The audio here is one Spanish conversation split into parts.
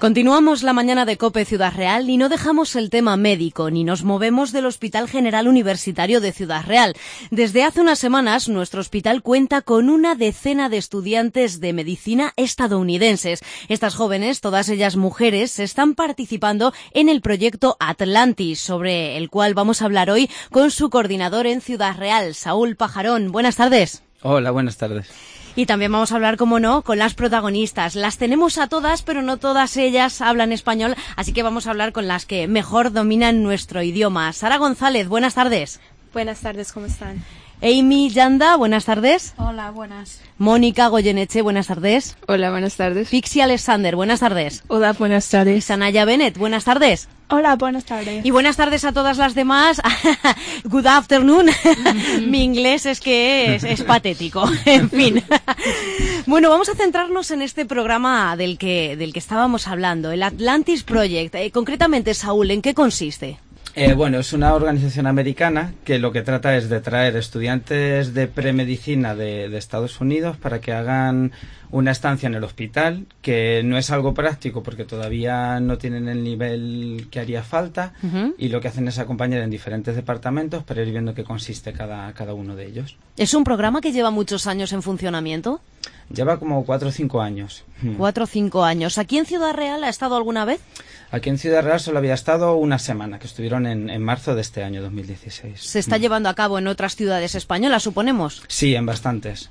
Continuamos la mañana de COPE Ciudad Real y no dejamos el tema médico ni nos movemos del Hospital General Universitario de Ciudad Real. Desde hace unas semanas nuestro hospital cuenta con una decena de estudiantes de medicina estadounidenses. Estas jóvenes, todas ellas mujeres, están participando en el proyecto Atlantis, sobre el cual vamos a hablar hoy con su coordinador en Ciudad Real, Saúl Pajarón. Buenas tardes. Hola, buenas tardes. Y también vamos a hablar, como no, con las protagonistas. Las tenemos a todas, pero no todas ellas hablan español, así que vamos a hablar con las que mejor dominan nuestro idioma. Sara González, buenas tardes. Buenas tardes, ¿cómo están? Amy Yanda, buenas tardes. Hola, buenas. Mónica Goyeneche, buenas tardes. Hola, buenas tardes. Pixie Alexander, buenas tardes. Hola, buenas tardes. Sanaya Bennett, buenas tardes. Hola, buenas tardes. Y buenas tardes a todas las demás. Good afternoon. Mi inglés es que es patético. En fin. Bueno, vamos a centrarnos en este programa del que estábamos hablando, el Atlantis Project. Concretamente, Saúl, ¿en qué consiste? Bueno, es una organización americana que lo que trata es de traer estudiantes de premedicina de Estados Unidos para que hagan una estancia en el hospital, que no es algo práctico porque todavía no tienen el nivel que haría falta, y lo que hacen es acompañar en diferentes departamentos para ir viendo qué consiste cada uno de ellos. ¿Es un programa que lleva muchos años en funcionamiento? Lleva como 4 o 5 años. 4 o 5 años. ¿Aquí en Ciudad Real ha estado alguna vez? Aquí en Ciudad Real solo había estado una semana, que estuvieron en marzo de este año, 2016. ¿Se está llevando a cabo en otras ciudades españolas, suponemos? Sí, en bastantes.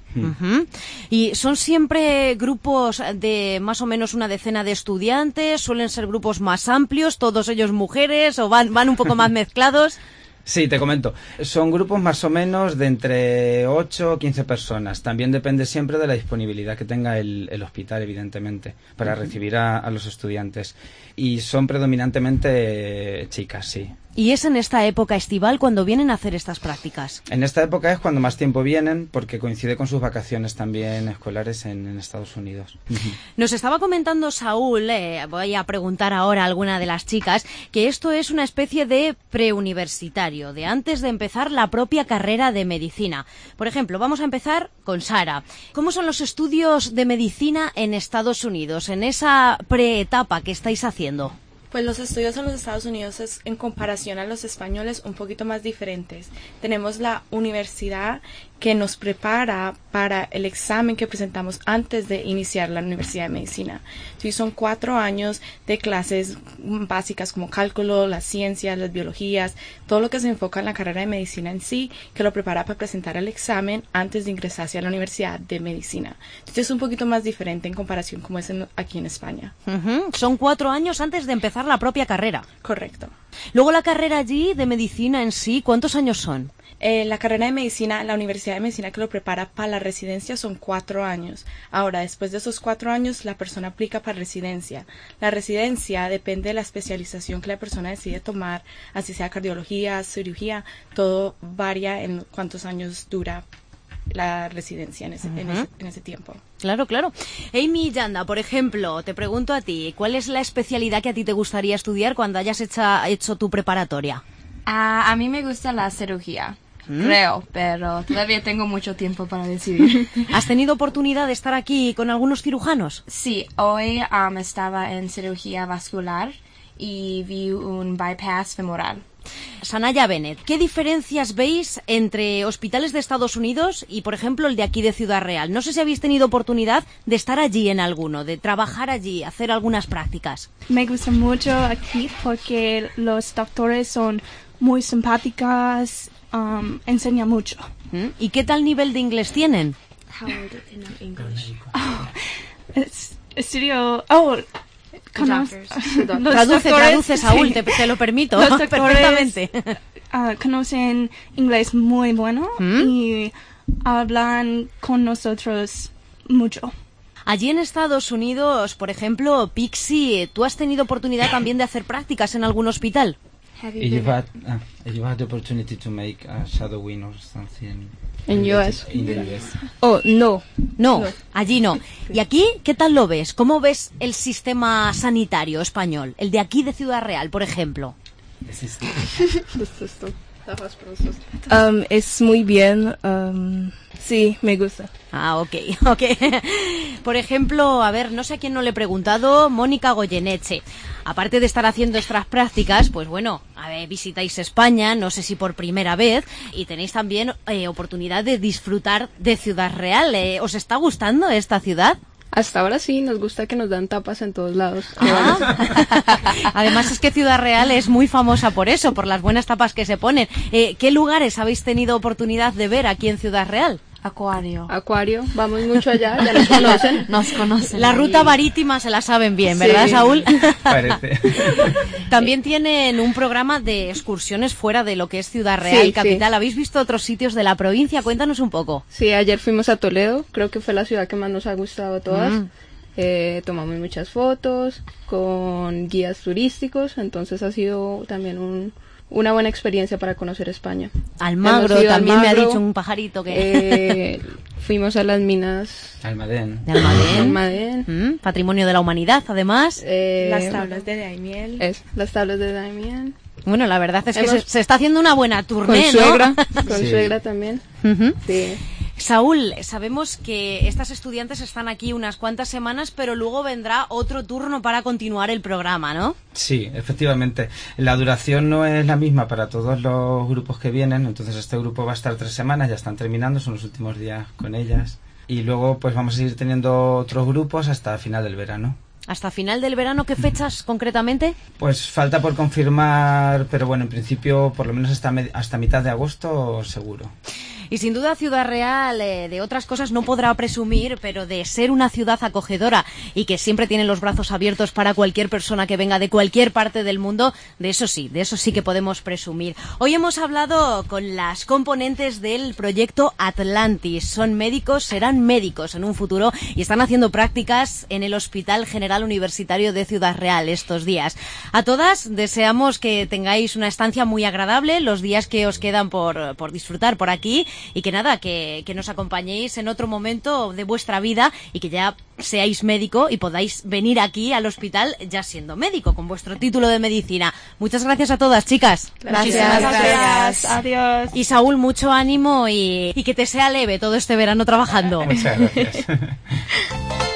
¿Y son siempre grupos de más o menos una decena de estudiantes? ¿Suelen ser grupos más amplios, todos ellos mujeres, o van un poco más mezclados? Sí, te comento. Son grupos más o menos de entre 8 o 15 personas. También depende siempre de la disponibilidad que tenga el hospital, evidentemente, para recibir a los estudiantes. Y son predominantemente chicas, sí. ¿Y es en esta época estival cuando vienen a hacer estas prácticas? En esta época es cuando más tiempo vienen, porque coincide con sus vacaciones también escolares en Estados Unidos. Nos estaba comentando Saúl, voy a preguntar ahora a alguna de las chicas, que esto es una especie de preuniversitario, de antes de empezar la propia carrera de medicina. Por ejemplo, vamos a empezar con Sara. ¿Cómo son los estudios de medicina en Estados Unidos, en esa preetapa que estáis haciendo? Pues los estudios en los Estados Unidos es, en comparación a los españoles, un poquito más diferentes. Tenemos la universidad que nos prepara para el examen que presentamos antes de iniciar la Universidad de Medicina. Entonces son 4 años de clases básicas como cálculo, las ciencias, las biologías, todo lo que se enfoca en la carrera de medicina en sí, que lo prepara para presentar el examen antes de ingresar hacia la Universidad de Medicina. Entonces es un poquito más diferente en comparación como es aquí en España. Son 4 años antes de empezar la propia carrera. Correcto. Luego la carrera allí de medicina en sí, ¿cuántos años son? La carrera de medicina, la Universidad de Medicina que lo prepara para la residencia son 4 años. Ahora, después de esos 4 años, la persona aplica para residencia. La residencia depende de la especialización que la persona decide tomar, así sea cardiología, cirugía, todo varía en cuántos años dura la residencia en ese tiempo. Claro, claro. Amy Yanda, por ejemplo, te pregunto a ti, ¿cuál es la especialidad que a ti te gustaría estudiar cuando hayas hecho tu preparatoria? A mí me gusta la cirugía, creo, pero todavía tengo mucho tiempo para decidir. ¿Has tenido oportunidad de estar aquí con algunos cirujanos? Sí, hoy estaba en cirugía vascular y vi un bypass femoral. Sanaya Bennett, ¿qué diferencias veis entre hospitales de Estados Unidos y, por ejemplo, el de aquí de Ciudad Real? No sé si habéis tenido oportunidad de estar allí en alguno, de trabajar allí, hacer algunas prácticas. Me gusta mucho aquí porque los doctores son muy simpáticas, enseñan mucho. ¿Y qué tal nivel de inglés tienen? Traduce, Saúl, sí. te lo permito. Los doctores, perfectamente. Conocen inglés muy bueno y hablan con nosotros mucho. Allí en Estados Unidos, por ejemplo, Pixie, ¿tú has tenido oportunidad también de hacer prácticas en algún hospital? You've had the opportunity to make a shadowing or something in US. In the US. Oh, no. No, allí no. ¿Y aquí qué tal lo ves? ¿Cómo ves el sistema sanitario español? El de aquí de Ciudad Real, por ejemplo. Es muy bien. Sí, me gusta. Ah, ok. Por ejemplo, a ver, no sé a quién no le he preguntado, Mónica Goyeneche. Aparte de estar haciendo estas prácticas, pues bueno, a ver, visitáis España, no sé si por primera vez, y tenéis también oportunidad de disfrutar de Ciudad Real. ¿Os está gustando esta ciudad? Hasta ahora sí, nos gusta que nos dan tapas en todos lados. Además es que Ciudad Real es muy famosa por eso, por las buenas tapas que se ponen. ¿Qué lugares habéis tenido oportunidad de ver aquí en Ciudad Real? Acuario. Vamos mucho allá, ya nos conocen. Nos conocen. La ruta marítima se la saben bien, ¿verdad, Sí. Saúl? Parece. También tienen un programa de excursiones fuera de lo que es Ciudad Real, Sí, capital. ¿Habéis visto otros sitios de la provincia? Cuéntanos un poco. Sí, ayer fuimos a Toledo, creo que fue la ciudad que más nos ha gustado a todas. Tomamos muchas fotos con guías turísticos, entonces ha sido también una buena experiencia para conocer España. Almagro, Hemos ido a también me ha Almagro, dicho un pajarito que... fuimos a las minas Almadén. de Almadén. Almadén. Patrimonio de la humanidad, además. Las tablas de Daimiel. Las tablas de Daimiel. Bueno, la verdad es que Hemos- se está haciendo una buena Con tournée, ¿no? suegra, con Sí. suegra también. Ujú. Sí. Saúl, sabemos que estas estudiantes están aquí unas cuantas semanas, pero luego vendrá otro turno para continuar el programa, ¿no? Sí, efectivamente. La duración no es la misma para todos los grupos que vienen, entonces este grupo va a estar 3 semanas, ya están terminando, son los últimos días con ellas. Y luego pues vamos a seguir teniendo otros grupos hasta final del verano. Hasta final del verano, ¿qué fechas concretamente? Pues falta por confirmar, pero bueno, en principio por lo menos hasta mitad de agosto seguro. Y sin duda Ciudad Real de otras cosas no podrá presumir, pero de ser una ciudad acogedora y que siempre tiene los brazos abiertos para cualquier persona que venga de cualquier parte del mundo, de eso sí que podemos presumir. Hoy hemos hablado con las componentes del proyecto Atlantis. Son médicos, serán médicos en un futuro y están haciendo prácticas en el Hospital General Universitario de Ciudad Real estos días. A todas deseamos que tengáis una estancia muy agradable los días que os quedan por disfrutar por aquí. Y que nada, que nos acompañéis en otro momento de vuestra vida y que ya seáis médico y podáis venir aquí al hospital ya siendo médico, con vuestro título de medicina. Muchas gracias a todas, chicas. Gracias. Adiós. Y Saúl, mucho ánimo y que te sea leve todo este verano trabajando. Muchas gracias.